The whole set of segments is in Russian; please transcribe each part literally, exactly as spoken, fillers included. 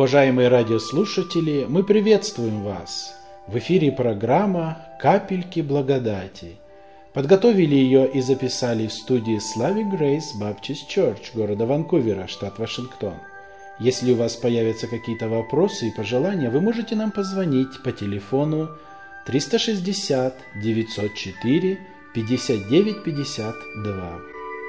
Уважаемые радиослушатели, мы приветствуем вас! В эфире программа «Капельки благодати». Подготовили ее и записали в студии Slavic Grace Baptist Church города Ванкувера, штат Вашингтон. Если у вас появятся какие-то вопросы и пожелания, вы можете нам позвонить по телефону триста шестьдесят девятьсот четыре пятьдесят девять пятьдесят два.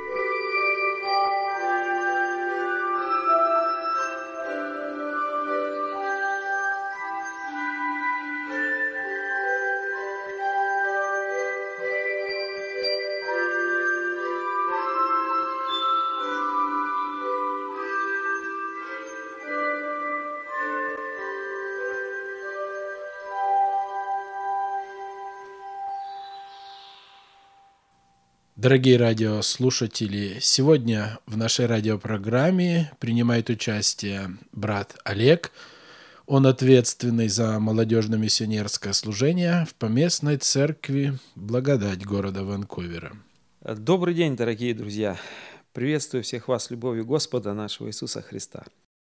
Дорогие радиослушатели, сегодня в нашей радиопрограмме принимает участие брат Олег. Он ответственный за молодежно-миссионерское служение в поместной церкви «Благодать» города Ванкувера. Добрый день, дорогие друзья! Приветствую всех вас любовью Господа нашего Иисуса Христа.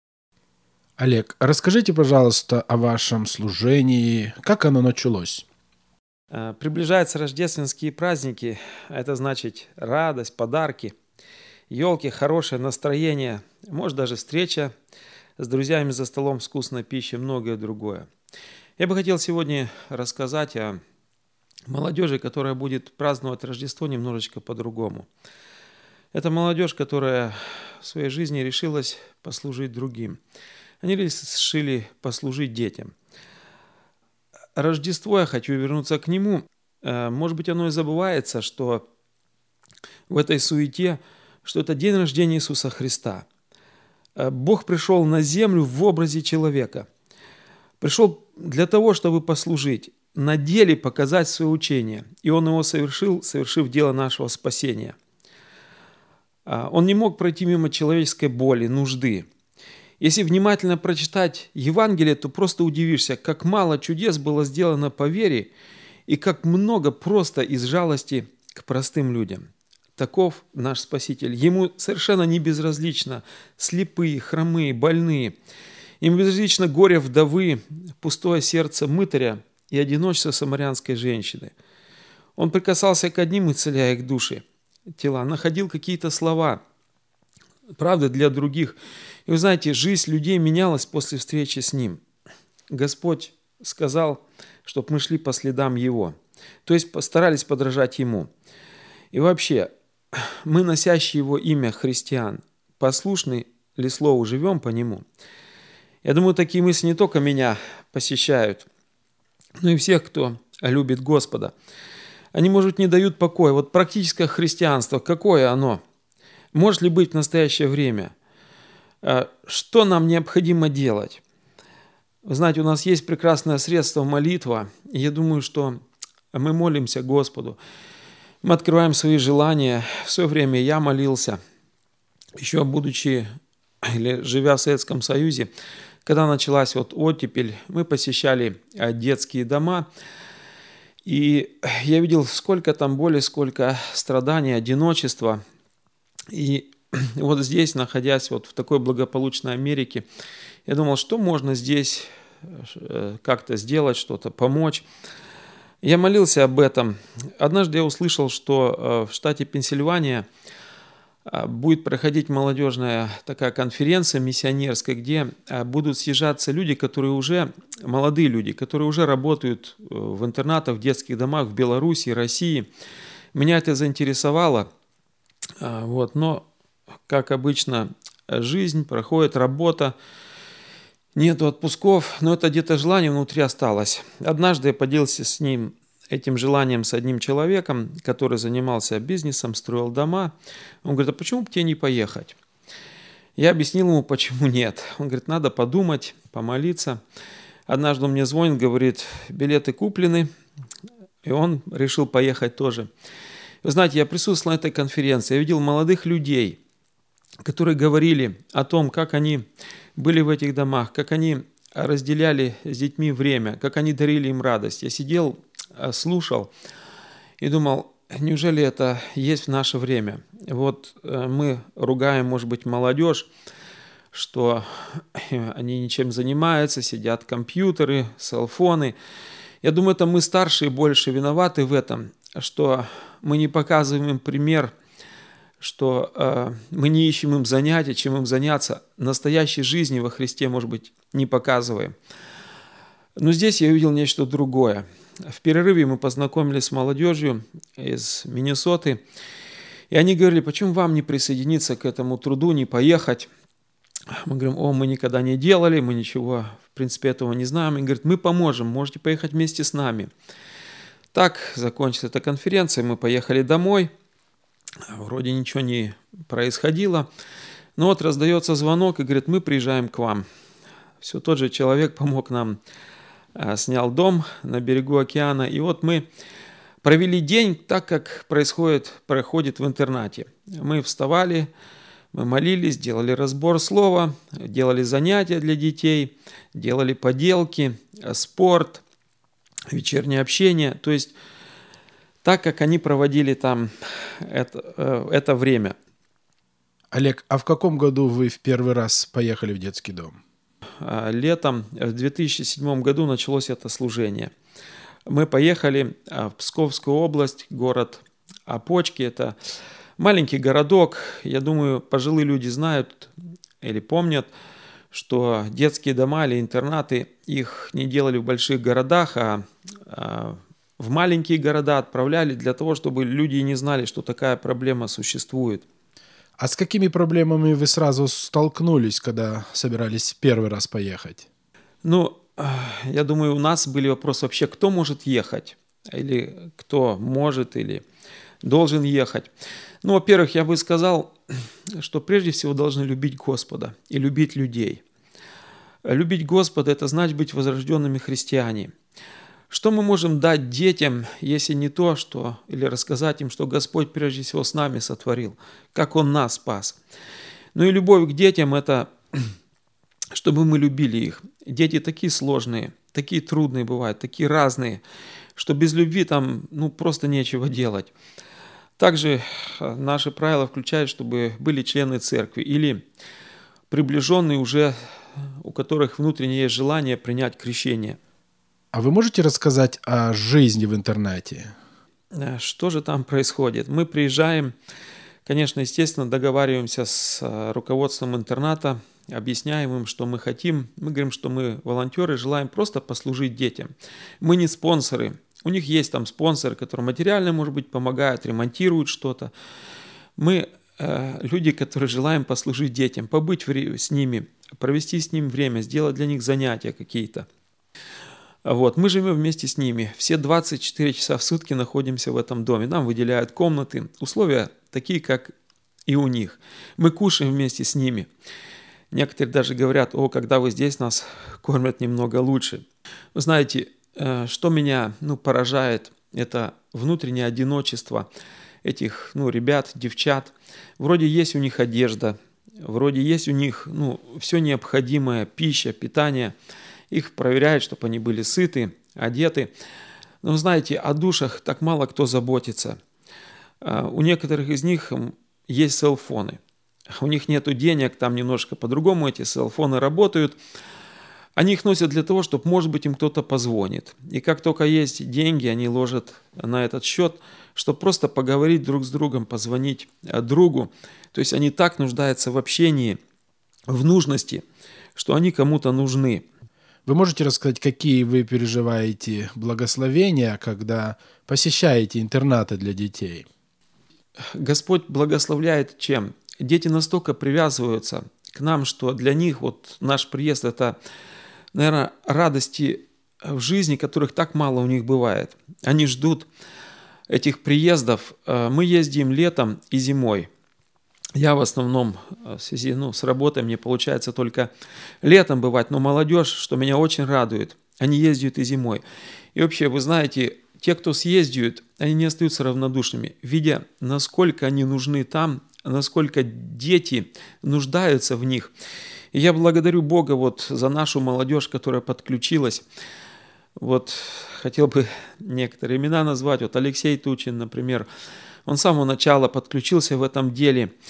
Олег, расскажите, пожалуйста, о вашем служении, как оно началось? Приближаются рождественские праздники, это значит радость, подарки, елки, хорошее настроение, может даже встреча с друзьями за столом с вкусной пищей, многое другое. Я бы хотел сегодня рассказать о молодежи, которая будет праздновать Рождество немножечко по-другому. Это молодежь, которая в своей жизни решилась послужить другим. Они решили послужить детям. Рождество, я хочу вернуться к нему. Может быть, оно и забывается, что в этой суете, что это день рождения Иисуса Христа. Бог пришел на землю в образе человека. Пришел для того, чтобы послужить, на деле показать свое учение. И Он его совершил, совершив дело нашего спасения. Он не мог пройти мимо человеческой боли, нужды. Если внимательно прочитать Евангелие, то просто удивишься, как мало чудес было сделано по вере и как много просто из жалости к простым людям. Таков наш Спаситель. Ему совершенно не безразлично слепые, хромые, больные. Им безразлично горе вдовы, пустое сердце мытаря и одиночество самарянской женщины. Он прикасался к одним, исцеляя их души, тела, находил какие-то слова, правда, для других. И вы знаете, жизнь людей менялась после встречи с Ним. Господь сказал, чтобы мы шли по следам Его. То есть постарались подражать Ему. И вообще, мы, носящие Его имя христиан, послушны ли Слову, живем по Нему? Я думаю, такие мысли не только меня посещают, но и всех, кто любит Господа. Они, может быть, не дают покоя. Вот практическое христианство, какое оно? Может ли быть в настоящее время? Что нам необходимо делать? Вы знаете, у нас есть прекрасное средство молитва. И я думаю, что мы молимся Господу. Мы открываем свои желания. В свое время я молился, еще будучи или живя в Советском Союзе, когда началась вот оттепель, мы посещали детские дома. И я видел, сколько там боли, сколько страданий, одиночества. И вот здесь, находясь вот в такой благополучной Америке, я думал, что можно здесь как-то сделать, что-то помочь. Я молился об этом. Однажды я услышал, что в штате Пенсильвания будет проходить молодежная такая конференция миссионерская, где будут съезжаться люди, которые уже, молодые люди, которые уже работают в интернатах, в детских домах в Беларуси, России. Меня это заинтересовало. Вот, но, как обычно, жизнь проходит, работа, нету отпусков, но это где-то желание внутри осталось. Однажды я поделился с ним, этим желанием с одним человеком, который занимался бизнесом, строил дома. Он говорит, а почему бы тебе не поехать? Я объяснил ему, почему нет. Он говорит, надо подумать, помолиться. Однажды он мне звонит, говорит, билеты куплены, и он решил поехать тоже. Вы знаете, я присутствовал на этой конференции, я видел молодых людей, которые говорили о том, как они были в этих домах, как они разделяли с детьми время, как они дарили им радость. Я сидел, слушал и думал, неужели это есть в наше время? Вот мы ругаем, может быть, молодежь, что они ничем занимаются, сидят компьютеры, селфоны. Я думаю, это мы старшие больше виноваты в этом, что мы не показываем им пример, что э, мы не ищем им занятия, чем им заняться. Настоящей жизни во Христе, может быть, не показываем. Но здесь я увидел нечто другое. В перерыве мы познакомились с молодежью из Миннесоты, и они говорили: почему вам не присоединиться к этому труду, не поехать? Мы говорим: о, мы никогда не делали, мы ничего, в принципе, этого не знаем. И говорят: мы поможем, можете поехать вместе с нами. Так закончилась эта конференция, мы поехали домой, вроде ничего не происходило, но вот раздается звонок и говорит: мы приезжаем к вам. Все тот же человек помог нам, снял дом на берегу океана, и вот мы провели день так, как происходит, проходит в интернате. Мы вставали, мы молились, делали разбор слова, делали занятия для детей, делали поделки, спорт, вечернее общение. То есть так, как они проводили там это, это время. Олег, а в каком году вы в первый раз поехали в детский дом? Летом в две тысячи седьмом году началось это служение. Мы поехали в Псковскую область, город Опочки. Это маленький городок. Я думаю, пожилые люди знают или помнят, что детские дома или интернаты, их не делали в больших городах, а в маленькие города отправляли для того, чтобы люди не знали, что такая проблема существует. А с какими проблемами вы сразу столкнулись, когда собирались первый раз поехать? Ну, я думаю, у нас были вопросы вообще, кто может ехать, или кто может, или должен ехать. Ну, во-первых, я бы сказал, что прежде всего должны любить Господа и любить людей. Любить Господа – это значит быть возрожденными христианами. Что мы можем дать детям, если не то, что, или рассказать им, что Господь прежде всего с нами сотворил, как Он нас спас. Ну и любовь к детям – это чтобы мы любили их. Дети такие сложные, такие трудные бывают, такие разные, что без любви там ну, просто нечего делать. Также наши правила включают, чтобы были члены церкви или приближенные уже, у которых внутренне есть желание принять крещение. А вы можете рассказать о жизни в интернате? Что же там происходит? Мы приезжаем, конечно, естественно, договариваемся с руководством интерната, объясняем им, что мы хотим. Мы говорим, что мы волонтеры, желаем просто послужить детям. Мы не спонсоры. У них есть там спонсоры, которые материально, может быть, помогают, ремонтируют что-то. Мы э, люди, которые желаем послужить детям, побыть в, с ними, провести с ними время, сделать для них занятия какие-то. Вот, мы живем вместе с ними. Все двадцать четыре часа в сутки находимся в этом доме. Нам выделяют комнаты. Условия такие, как и у них. Мы кушаем вместе с ними. Некоторые даже говорят: о, когда вы здесь, нас кормят немного лучше. Вы знаете, что меня ну, поражает, это внутреннее одиночество этих ну, ребят, девчат. Вроде есть у них одежда, вроде есть у них ну, все необходимое, пища, питание. Их проверяют, чтобы они были сыты, одеты. Но знаете, о душах так мало кто заботится. У некоторых из них есть селфоны. У них нет денег, там немножко по-другому эти селфоны работают. Они их носят для того, чтобы, может быть, им кто-то позвонит. И как только есть деньги, они ложат на этот счет, чтобы просто поговорить друг с другом, позвонить другу. То есть они так нуждаются в общении, в нужности, что они кому-то нужны. Вы можете рассказать, какие вы переживаете благословения, когда посещаете интернаты для детей? Господь благословляет чем? Дети настолько привязываются к нам, что для них вот наш приезд – это, наверное, радости в жизни, которых так мало у них бывает. Они ждут этих приездов. Мы ездим летом и зимой. Я в основном в связи ну, с работой, мне получается только летом бывать, но молодежь, что меня очень радует, они ездят и зимой. И вообще, вы знаете, те, кто съездят, они не остаются равнодушными, видя, насколько они нужны там, насколько дети нуждаются в них. И я благодарю Бога вот за нашу молодежь, которая подключилась. Вот хотел бы некоторые имена назвать. Вот Алексей Тучин, например, он с самого начала подключился в этом деле.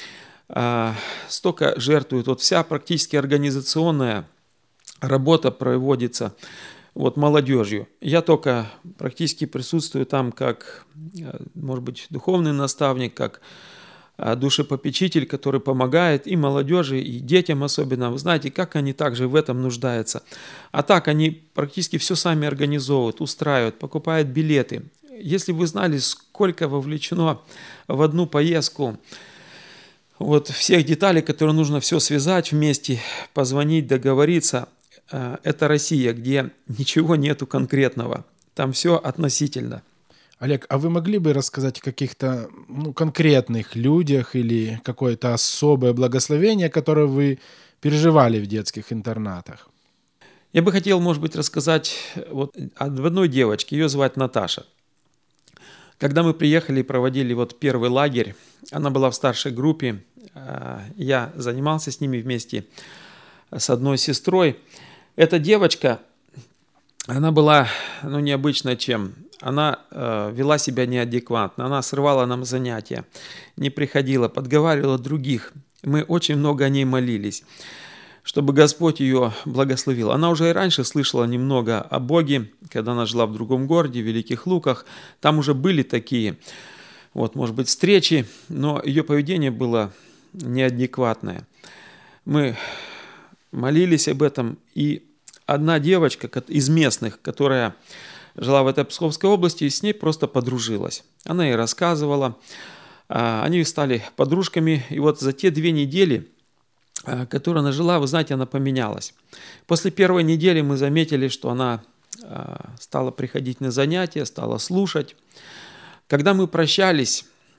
столько жертвуют. Вот вся практически организационная работа проводится вот молодежью. Я только практически присутствую там как, может быть, духовный наставник, как душепопечитель, который помогает и молодежи, и детям особенно. Вы знаете, как они также в этом нуждаются. А так они практически все сами организовывают, устраивают, покупают билеты. Если вы знали, сколько вовлечено в одну поездку вот всех деталей, которые нужно все связать вместе, позвонить, договориться, это Россия, где ничего нету конкретного. Там все относительно. Олег, а вы могли бы рассказать о каких-то ну, конкретных людях или какое-то особое благословение, которое вы переживали в детских интернатах? Я бы хотел, может быть, рассказать вот об одной девочке, ее звать Наташа. Когда мы приехали и проводили вот первый лагерь, она была в старшей группе, я занимался с ними вместе с одной сестрой. Эта девочка, она была ну, необычная чем? Она э, вела себя неадекватно, она срывала нам занятия, не приходила, подговаривала других. Мы очень много о ней молились, чтобы Господь ее благословил. Она уже и раньше слышала немного о Боге, когда она жила в другом городе, в Великих Луках. Там уже были такие, вот, может быть, встречи, но ее поведение было неадекватное. Мы молились об этом, и одна девочка из местных, которая жила в этой Псковской области, с ней просто подружилась. Она ей рассказывала, они стали подружками, и вот за те две недели, которые она жила, вы знаете, она поменялась. После первой недели мы заметили, что она стала приходить на занятия, стала слушать. Когда мы прощались,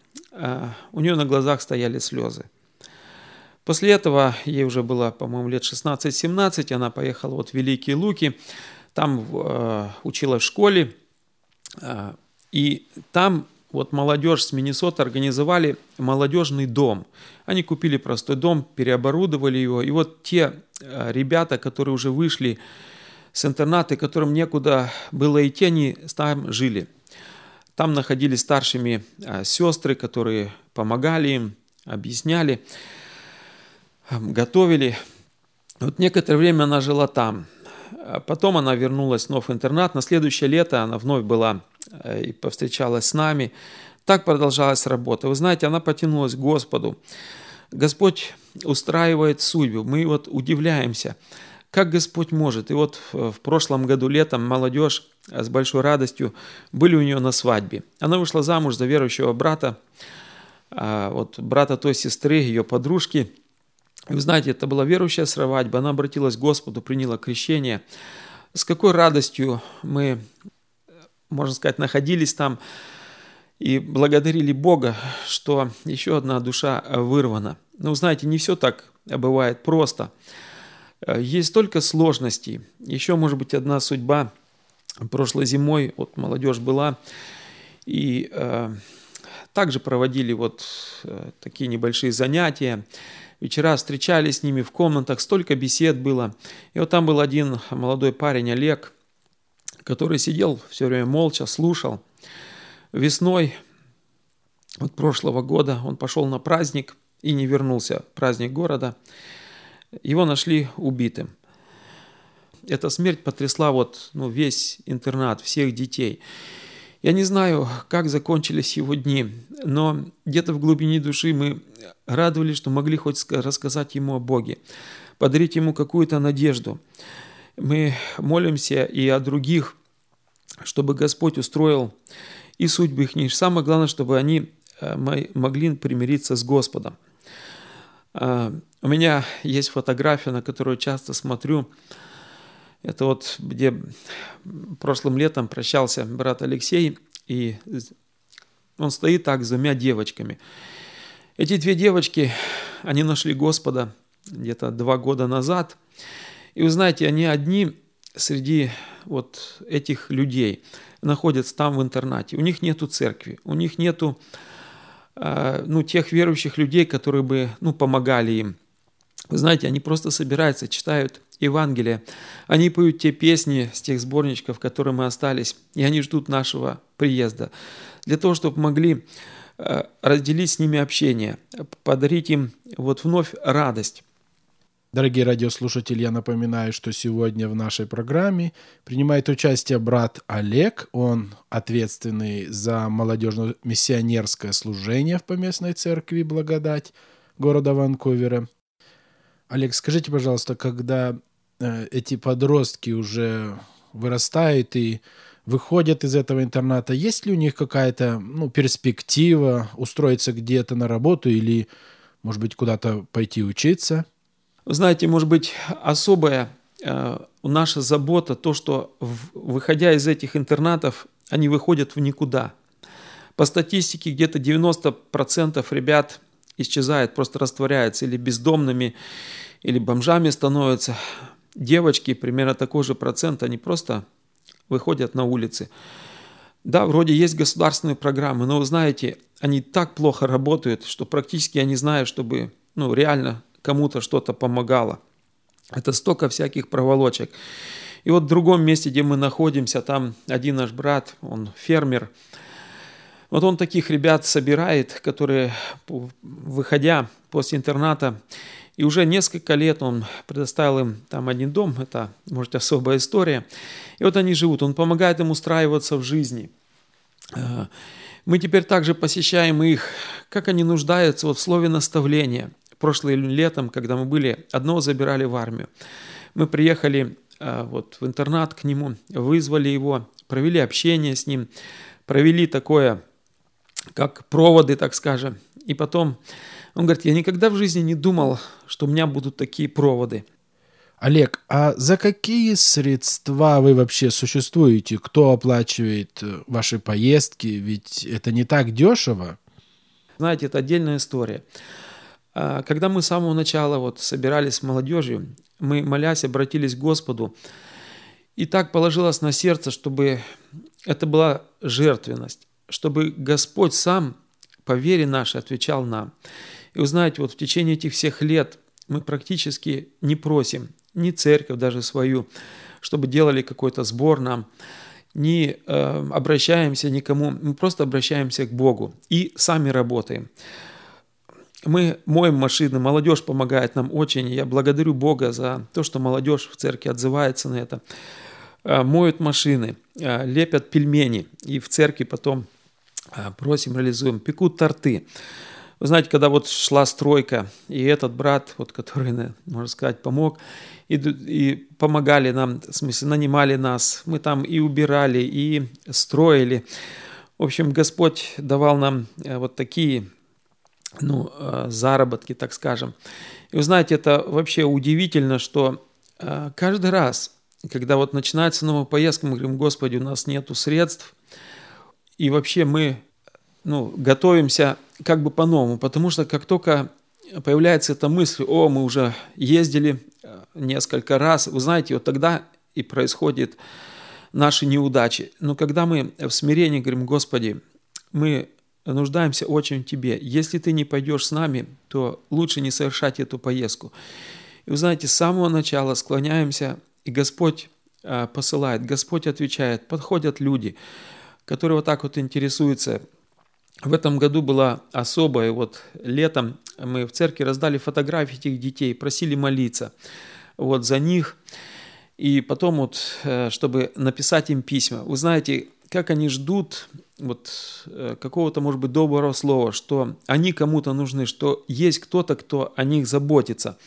у нее на глазах стояли слезы. После этого, ей уже было, по-моему, лет шестнадцать-семнадцать, она поехала вот в Великие Луки, там э, училась в школе, э, и там вот молодежь с Миннесоты организовали молодежный дом. Они купили простой дом, переоборудовали его, и вот те э, ребята, которые уже вышли с интерната, которым некуда было идти, они там жили. Там находились старшими э, сестры, которые помогали им, объясняли, э, готовили. Вот некоторое время она жила там. Потом она вернулась вновь в интернат. На следующее лето она вновь была и повстречалась с нами. Так продолжалась работа. Вы знаете, она потянулась к Господу. Господь устраивает судьбу. Мы вот удивляемся, как Господь может. И вот в прошлом году летом молодежь с большой радостью были у нее на свадьбе. Она вышла замуж за верующего брата, вот брата той сестры, ее подружки. Вы знаете, это была верующая свадьба, она обратилась к Господу, приняла крещение. С какой радостью мы, можно сказать, находились там и благодарили Бога, что еще одна душа вырвана. Но, знаете, не все так бывает просто. Есть столько сложностей. Еще, может быть, одна судьба. Прошлой зимой вот молодежь была, и э, также проводили вот э, такие небольшие занятия. Вечера встречались с ними в комнатах, столько бесед было. И вот там был один молодой парень, Олег, который сидел все время молча, слушал. Весной вот прошлого года он пошел на праздник и не вернулся, праздник города. Его нашли убитым. Эта смерть потрясла вот, ну, весь интернат, всех детей. Я не знаю, как закончились его дни, но где-то в глубине души мы радовались, что могли хоть рассказать ему о Боге, подарить ему какую-то надежду. Мы молимся и о других, чтобы Господь устроил и судьбы их. Самое главное, чтобы они могли примириться с Господом. У меня есть фотография, на которую часто смотрю. Это вот где прошлым летом прощался брат Алексей, и он стоит так с двумя девочками. Эти две девочки, они нашли Господа где-то два года назад. И вы знаете, они одни среди вот этих людей находятся там в интернате. У них нету церкви, у них нету ну, тех верующих людей, которые бы ну, помогали им. Вы знаете, они просто собираются, читают Евангелие, они поют те песни с тех сборничков, которые мы остались, и они ждут нашего приезда, для того, чтобы могли э, разделить с ними общение, подарить им вот вновь радость. Дорогие радиослушатели, я напоминаю, что сегодня в нашей программе принимает участие брат Олег. Он ответственный за молодежно-миссионерское служение в Поместной церкви «Благодать» города Ванкувера. Олег, скажите, пожалуйста, когда э, эти подростки уже вырастают и выходят из этого интерната, есть ли у них какая-то ну, перспектива устроиться где-то на работу или, может быть, куда-то пойти учиться? Вы знаете, может быть, особая э, наша забота, то, что в, выходя из этих интернатов, они выходят в никуда. По статистике, где-то девяносто процентов ребят исчезает, просто растворяется, или бездомными, или бомжами становятся. Девочки, примерно такой же процент, они просто выходят на улицы. Да, вроде есть государственные программы, но вы знаете, они так плохо работают, что практически я не знаю, чтобы ну, реально кому-то что-то помогало. Это столько всяких проволочек. И вот в другом месте, где мы находимся, там один наш брат, он фермер. Вот он таких ребят собирает, которые, выходя после интерната, и уже несколько лет он предоставил им там один дом, это, может, особая история. И вот они живут, он помогает им устраиваться в жизни. Мы теперь также посещаем их, как они нуждаются вот в слове наставления. Прошлым летом, когда мы были, одного забирали в армию. Мы приехали а, вот, в интернат к нему, вызвали его, провели общение с ним, провели такое, как проводы, так скажем. И потом он говорит, я никогда в жизни не думал, что у меня будут такие проводы. Олег, а за какие средства вы вообще существуете? Кто оплачивает ваши поездки? Ведь это не так дешево. Знаете, это отдельная история. Когда мы с самого начала вот собирались с молодежью, мы, молясь, обратились к Господу, и так положилось на сердце, чтобы это была жертвенность, чтобы Господь сам по вере нашей отвечал нам. И вы знаете, вот в течение этих всех лет мы практически не просим ни церковь даже свою, чтобы делали какой-то сбор нам, не э, обращаемся никому, мы просто обращаемся к Богу и сами работаем. Мы моем машины, молодежь помогает нам очень. Я благодарю Бога за то, что молодежь в церкви отзывается на это. Моют машины, лепят пельмени. И в церкви потом просим, реализуем. Пекут торты. Вы знаете, когда вот шла стройка, и этот брат, вот, который, можно сказать, помог, и, и помогали нам, в смысле, нанимали нас. Мы там и убирали, и строили. В общем, Господь давал нам вот такие... ну, заработки, так скажем. И вы знаете, это вообще удивительно, что каждый раз, когда вот начинается новая поездка, мы говорим, Господи, у нас нету средств, и вообще мы ну, готовимся как бы по-новому, потому что как только появляется эта мысль, о, мы уже ездили несколько раз, вы знаете, вот тогда и происходят наши неудачи. Но когда мы в смирении говорим, Господи, мы нуждаемся очень в Тебе. Если Ты не пойдешь с нами, то лучше не совершать эту поездку. И вы знаете, с самого начала склоняемся, и Господь а, посылает, Господь отвечает. Подходят люди, которые вот так вот интересуются. В этом году было особое, вот летом мы в церкви раздали фотографии этих детей, просили молиться вот за них, и потом вот, чтобы написать им письма. Вы знаете, как они ждут вот какого-то, может быть, доброго слова, что они кому-то нужны, что есть кто-то, кто о них заботится.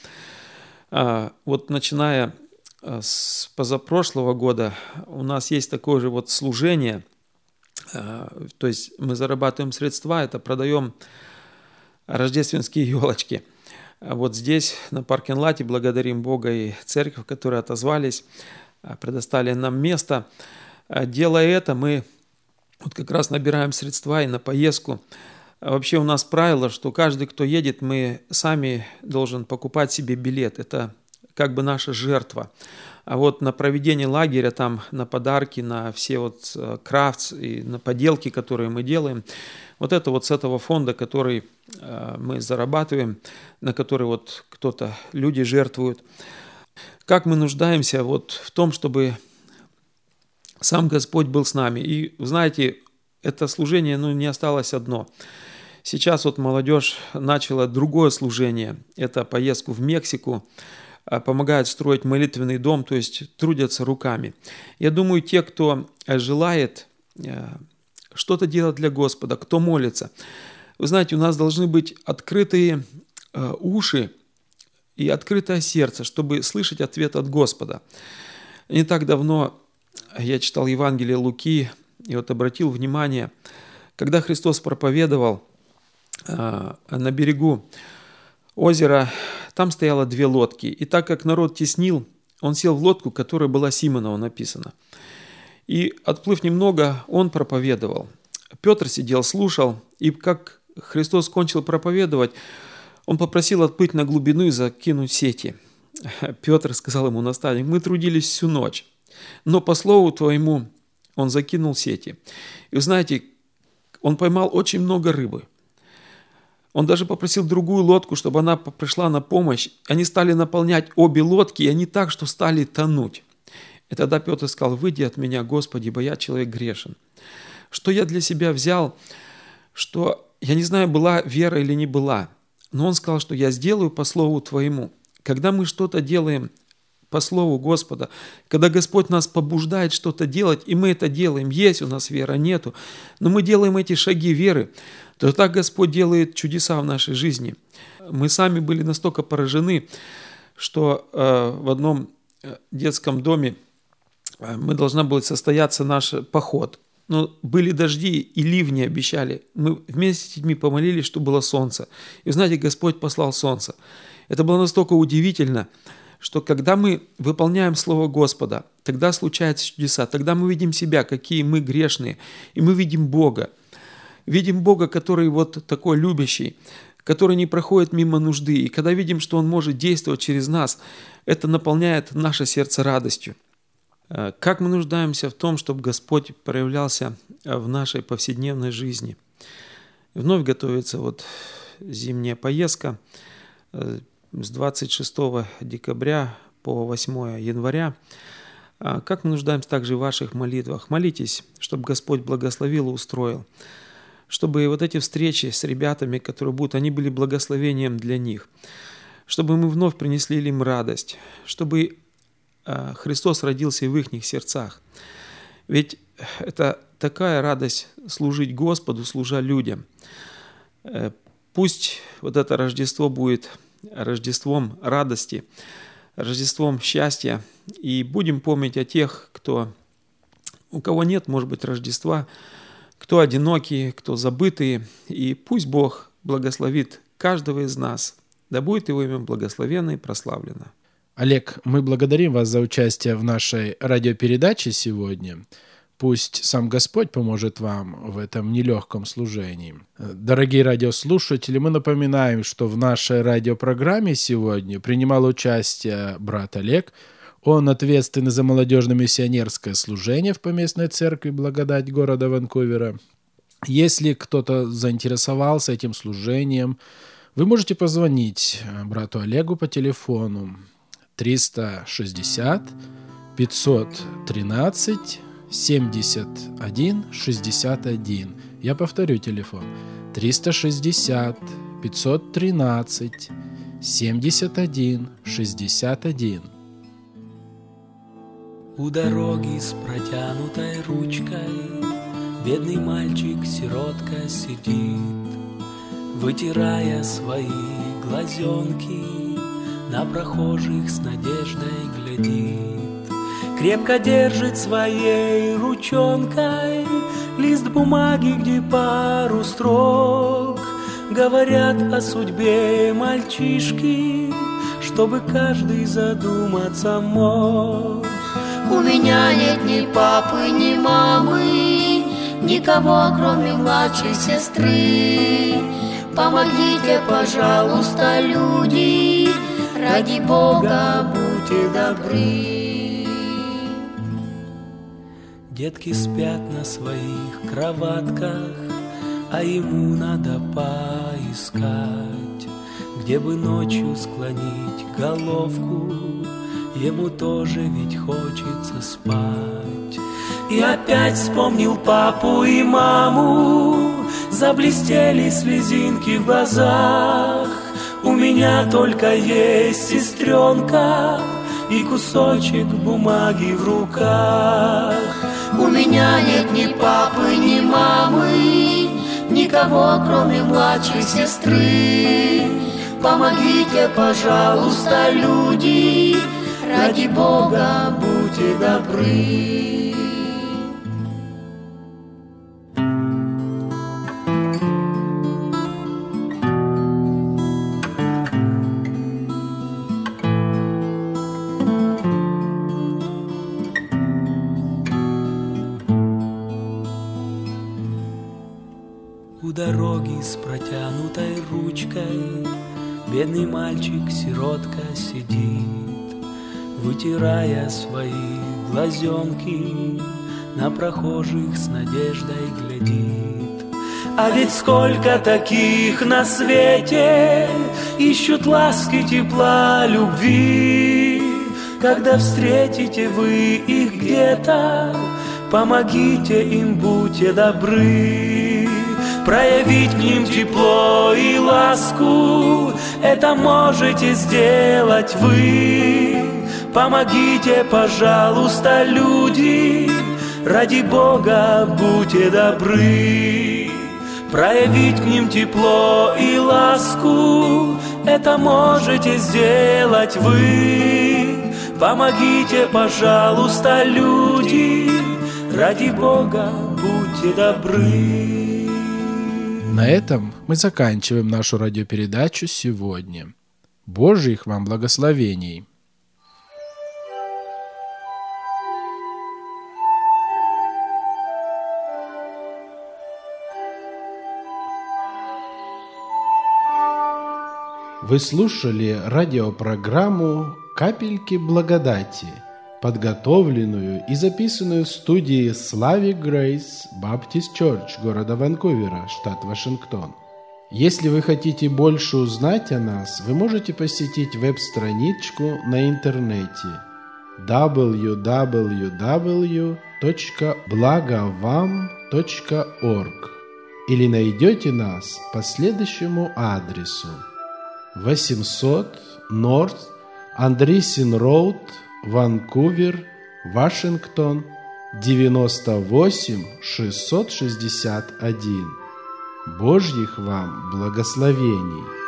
Вот начиная с позапрошлого года у нас есть такое же вот служение, то есть мы зарабатываем средства, это продаем рождественские елочки. Вот здесь, на паркинг-лате, благодарим Бога и церковь, которые отозвались, предоставили нам место. Делая это, мы вот как раз набираем средства и на поездку. Вообще у нас правило, что каждый, кто едет, мы сами должен покупать себе билет. Это как бы наша жертва. А вот на проведение лагеря, там, на подарки, на все вот крафтс и на поделки, которые мы делаем, вот это вот с этого фонда, который э, мы зарабатываем, на который вот кто-то, люди жертвуют. Как мы нуждаемся вот в том, чтобы сам Господь был с нами. И, знаете, это служение, ну, не осталось одно. Сейчас вот молодежь начала другое служение. Это поездку в Мексику. Помогают строить молитвенный дом, то есть трудятся руками. Я думаю, те, кто желает что-то делать для Господа, кто молится, вы знаете, у нас должны быть открытые уши и открытое сердце, чтобы слышать ответ от Господа. Не так давно я читал Евангелие Луки и вот обратил внимание, когда Христос проповедовал на берегу озера, там стояло две лодки. И так как народ теснил, он сел в лодку, которая была Симонова написана. И, отплыв немного, он проповедовал. Петр сидел, слушал, и как Христос кончил проповедовать, он попросил отплыть на глубину и закинуть сети. Петр сказал ему, наставник, мы трудились всю ночь, но по слову твоему он закинул сети. И вы знаете, он поймал очень много рыбы. Он даже попросил другую лодку, чтобы она пришла на помощь. Они стали наполнять обе лодки, и они так, что стали тонуть. И тогда Петр сказал, выйди от меня, Господи, ибо я человек грешен. Что я для себя взял, что я не знаю, была вера или не была, но он сказал, что я сделаю по слову твоему. Когда мы что-то делаем по слову Господа, когда Господь нас побуждает что-то делать, и мы это делаем, есть у нас вера, нету, но мы делаем эти шаги веры, то так Господь делает чудеса в нашей жизни. Мы сами были настолько поражены, что э, в одном детском доме э, мы должна была состояться наш поход. Но были дожди и ливни обещали. Мы вместе с детьми помолились, что было солнце. И знаете, Господь послал солнце. Это было настолько удивительно, что когда мы выполняем Слово Господа, тогда случаются чудеса, тогда мы видим себя, какие мы грешные, и мы видим Бога. Видим Бога, который вот такой любящий, который не проходит мимо нужды. И когда видим, что Он может действовать через нас, это наполняет наше сердце радостью. Как мы нуждаемся в том, чтобы Господь проявлялся в нашей повседневной жизни. Вновь готовится вот зимняя поездка с двадцать шестого декабря по восьмое января. Как мы нуждаемся также в ваших молитвах. Молитесь, чтобы Господь благословил и устроил. Чтобы вот эти встречи с ребятами, которые будут, они были благословением для них. Чтобы мы вновь принесли им радость. Чтобы Христос родился в их сердцах. Ведь это такая радость служить Господу, служа людям. Пусть вот это Рождество будет Рождеством радости, Рождеством счастья. И будем помнить о тех, кто, у кого нет, может быть, Рождества, кто одинокие, кто забытые. И пусть Бог благословит каждого из нас. Да будет Его имя благословенно и прославлено. Олег, мы благодарим вас за участие в нашей радиопередаче сегодня. Пусть сам Господь поможет вам в этом нелегком служении. Дорогие радиослушатели, мы напоминаем, что в нашей радиопрограмме сегодня принимал участие брат Олег. Он ответственный за молодежно-миссионерское служение в Поместной церкви «Благодать» города Ванкувера. Если кто-то заинтересовался этим служением, вы можете позвонить брату Олегу по телефону триста шестьдесят пятьсот тринадцать семьдесят один шестьдесят один. Я повторю телефон. триста шестьдесят пятьсот тринадцать семьдесят один шестьдесят один. У дороги с протянутой ручкой бедный мальчик-сиротка сидит, вытирая свои глазенки, на прохожих с надеждой глядит. Крепко держит своей ручонкой лист бумаги, где пару строк говорят о судьбе мальчишки, чтобы каждый задуматься мог. У меня нет ни папы, ни мамы, никого, кроме младшей сестры. Помогите, пожалуйста, люди, ради Бога будьте добры. Детки спят на своих кроватках, а ему надо поискать, где бы ночью склонить головку. Ему тоже ведь хочется спать. И опять вспомнил папу и маму, заблестели слезинки в глазах. У меня только есть сестренка и кусочек бумаги в руках. У меня нет ни папы, ни мамы, никого, кроме младшей сестры. Помогите, пожалуйста, люди, ради Бога, будьте добры. У дороги с протянутой ручкой бедный мальчик-сиротка сидит, вытирая свои глазенки, на прохожих с надеждой глядит. А ведь сколько таких на свете ищут ласки, тепла, любви. Когда встретите вы их где-то, помогите им, будьте добры. Проявить к ним тепло и ласку, это можете сделать вы. Помогите, пожалуйста, люди, ради Бога, будьте добры. Проявить к ним тепло и ласку, это можете сделать вы. Помогите, пожалуйста, люди, ради Бога, будьте добры. На этом мы заканчиваем нашу радиопередачу сегодня. Божьих вам благословений! Вы слушали радиопрограмму «Капельки благодати», подготовленную и записанную в студии Slavic Grace Baptist Church города Ванкувера, штат Вашингтон. Если вы хотите больше узнать о нас, вы можете посетить веб-страничку на интернете дабл ю дабл ю дабл ю точка благовам точка орг или найдете нас по следующему адресу: восемьсот North Andreessen Road, Ванкувер, Вашингтон, девяносто восемь шестьсот шестьдесят один. Божьих вам благословений!